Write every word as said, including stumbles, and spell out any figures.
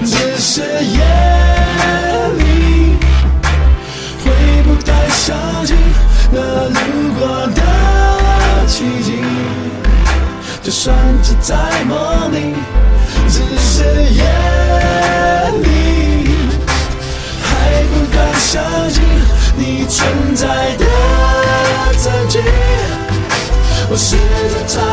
只是夜里会不太相信那路过的奇迹，就算只在梦里，只是夜里还不敢相信你存在的证据。我试着找